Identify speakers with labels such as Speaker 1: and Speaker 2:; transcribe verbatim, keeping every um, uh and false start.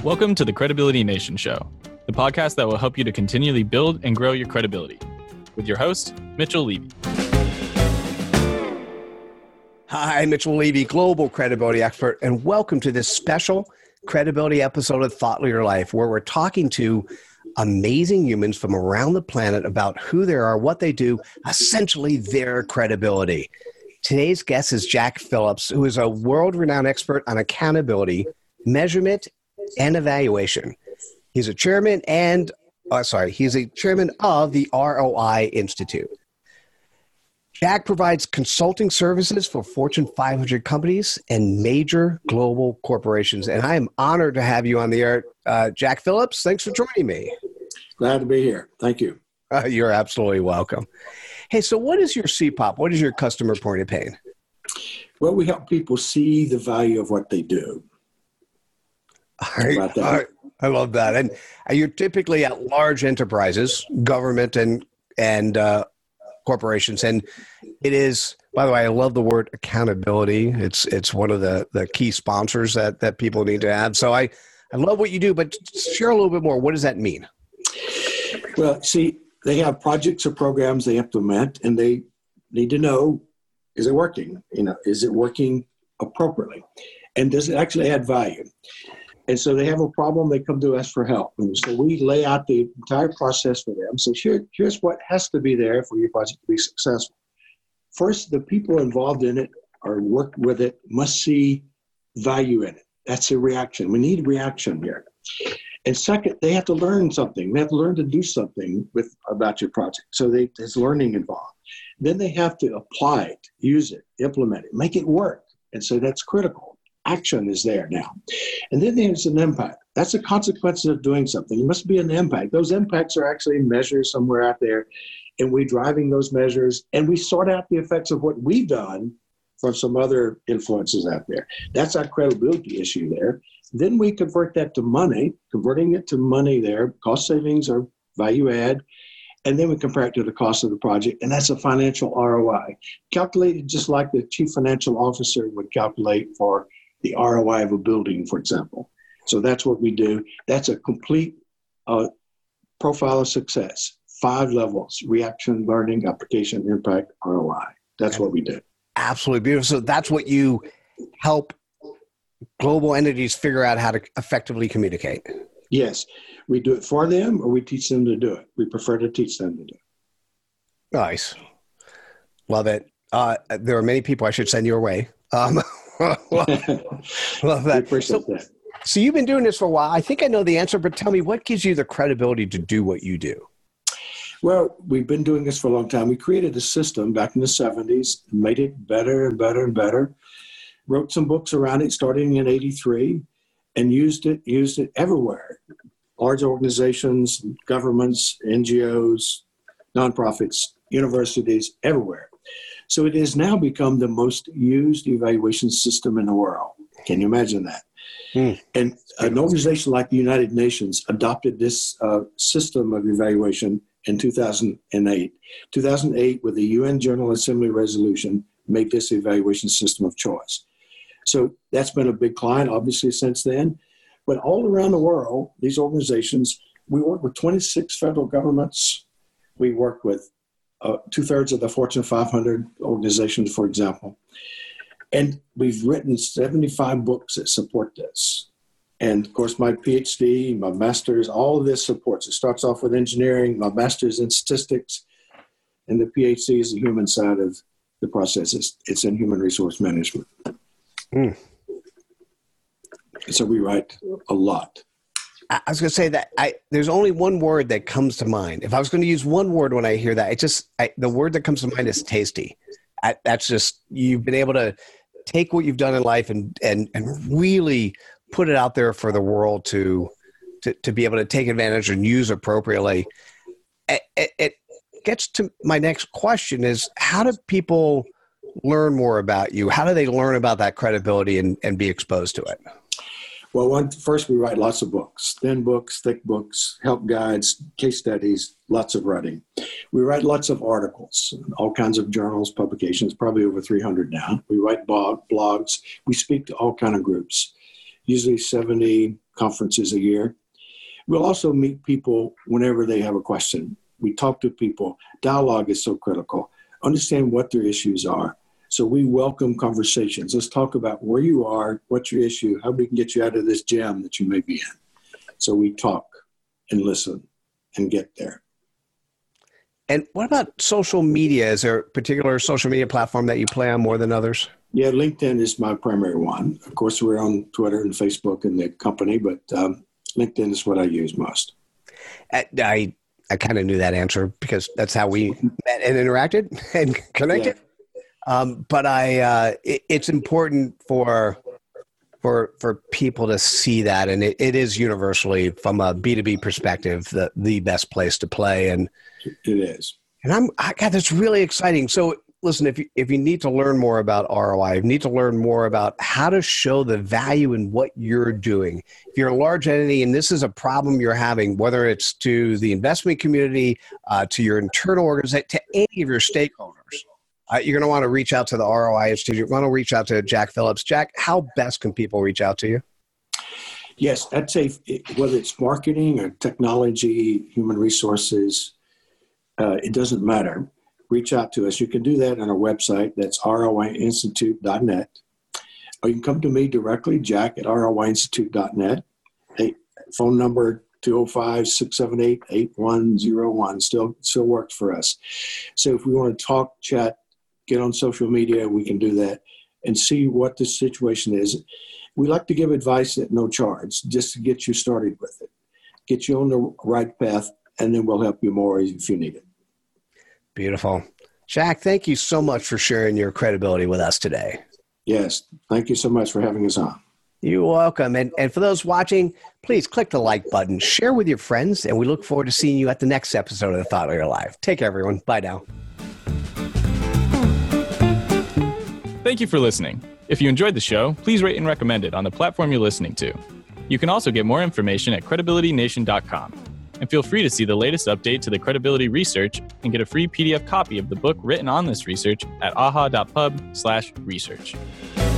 Speaker 1: Welcome to the Credibility Nation Show, the podcast that will help you to continually build and grow your credibility. With your host, Mitchell Levy.
Speaker 2: Hi, Mitchell Levy, global credibility expert, and welcome to this special credibility episode of Thought Leader Life, where we're talking to amazing humans from around the planet about who they are, what they do, essentially their credibility. Today's guest is Jack Phillips, who is a world-renowned expert on accountability, measurement, and evaluation. He's a chairman and, uh, sorry, he's a chairman of the R O I Institute. Jack provides consulting services for Fortune five hundred companies and major global corporations. And I am honored to have you on the air. Uh, Jack Phillips, thanks for joining me.
Speaker 3: Glad to be here. Thank you.
Speaker 2: Uh, you're absolutely welcome. Hey, so what is your C POP? What is your customer point of pain?
Speaker 3: Well, we help people see the value of what they do.
Speaker 2: All right, all right. I love that. And you're typically at large enterprises, government and and uh, corporations. And it is, by the way, I love the word accountability. It's it's one of the, the key sponsors that, that people need to have. So I, I love what you do, but share a little bit more. What does that mean?
Speaker 3: Well, see, they have projects or programs they implement, and they need to know, is it working? You know, is it working appropriately? And does it actually add value? And so they have a problem, they come to us for help. And so we lay out the entire process for them. So here, here's what has to be there for your project to be successful. First, the people involved in it or work with it must see value in it. That's a reaction. We need reaction here. And second, they have to learn something. They have to learn to do something with about your project. So they, there's learning involved. Then they have to apply it, use it, implement it, make it work. And so that's critical. Action is there now. And then there's an impact. That's the consequences of doing something. There must be an impact. Those impacts are actually measured somewhere out there, and we're driving those measures, and we sort out the effects of what we've done from some other influences out there. That's our credibility issue there. Then we convert that to money, converting it to money there, cost savings or value add, and then we compare it to the cost of the project, and that's a financial R O I, calculated just like the chief financial officer would calculate for the R O I of a building, for example. So that's what we do. That's a complete uh, profile of success. Five levels: reaction, learning, application, impact, R O I. That's what we do.
Speaker 2: Absolutely beautiful. So that's what you help global entities figure out how to effectively communicate.
Speaker 3: Yes. We do it for them, or we teach them to do it. We prefer to teach them to do it.
Speaker 2: Nice. Love it. Uh, there are many people I should send your way. Um, love, love that.
Speaker 3: Appreciate
Speaker 2: so,
Speaker 3: that.
Speaker 2: So you've been doing this for a while. I think I know the answer, but tell me, what gives you the credibility to do what you do?
Speaker 3: Well, we've been doing this for a long time. We created a system back in the seventies, made it better and better and better, wrote some books around it starting in eighty-three, and used it, used it everywhere. Large organizations, governments, N G Os, nonprofits, universities, everywhere. So it has now become the most used evaluation system in the world. Can you imagine that? Mm. And an organization like the United Nations adopted this uh, system of evaluation in two thousand eight. two thousand eight, with the U N General Assembly resolution, made this evaluation system of choice. So that's been a big client, obviously, since then. But all around the world, these organizations, we work with twenty-six federal governments. We work with uh, two-thirds of the Fortune five hundred organizations, for example. And we've written seventy-five books that support this. And, of course, my PhD, my master's, all of this supports. It starts off with engineering, my master's in statistics, and the PhD is the human side of the process. It's, it's in human resource management. Mm. So we write a lot.
Speaker 2: I was going to say that I, there's only one word that comes to mind. If I was going to use one word when I hear that, it just, I, the word that comes to mind is tasty. I, that's just, you've been able to take what you've done in life and, and, and really put it out there for the world to, to, to be able to take advantage and use appropriately. It, it, it gets to my next question is, how do people learn more about you? How do they learn about that credibility and, and be exposed to it?
Speaker 3: Well, one, first we write lots of books, thin books, thick books, help guides, case studies, lots of writing. We write lots of articles, all kinds of journals, publications, probably over three hundred now. We write blog, blogs. We speak to all kinds of groups, usually seventy conferences a year. We'll also meet people whenever they have a question. We talk to people. Dialogue is so critical. Understand what their issues are. So we welcome conversations. Let's talk about where you are, what's your issue, how we can get you out of this jam that you may be in. So we talk and listen and get there.
Speaker 2: And what about social media? Is there a particular social media platform that you play on more than others?
Speaker 3: Yeah, LinkedIn is my primary one. Of course, we're on Twitter and Facebook in the company, but um, LinkedIn is what I use most.
Speaker 2: I I, I kind of knew that answer because that's how we met and interacted and connected. Yeah. Um, but I, uh, it, it's important for for for people to see that, and it, it is universally from a B two B perspective the the best place to play. And
Speaker 3: it is.
Speaker 2: And I'm I, God, that's really exciting. So listen, if you if you need to learn more about R O I, you need to learn more about how to show the value in what you're doing. If you're a large entity and this is a problem you're having, whether it's to the investment community, uh, to your internal organization, to any of your stakeholders. Uh, you're going to want to reach out to the R O I Institute. You want to reach out to Jack Phillips. Jack, how best can people reach out to you?
Speaker 3: Yes, I'd say whether it's marketing or technology, human resources, uh, it doesn't matter. Reach out to us. You can do that on our website. That's R O I institute dot net. Or you can come to me directly, Jack at R O I institute dot net. Hey, phone number two oh five, six seven eight, eight one oh one still still works for us. So if we want to talk, chat, get on social media, we can do that and see what the situation is. We like to give advice at no charge, just to get you started with it, get you on the right path, and then we'll help you more if you need it.
Speaker 2: Beautiful. Jack, thank you so much for sharing your credibility with us today.
Speaker 3: Yes. Thank you so much for having us on.
Speaker 2: You're welcome. And, and for those watching, please click the like button, share with your friends, and we look forward to seeing you at the next episode of the Thought Leader Live. Take care, everyone. Bye now.
Speaker 1: Thank you for listening. If you enjoyed the show, please rate and recommend it on the platform you're listening to. You can also get more information at credibility nation dot com. And feel free to see the latest update to the credibility research and get a free P D F copy of the book written on this research at aha dot pub slash research.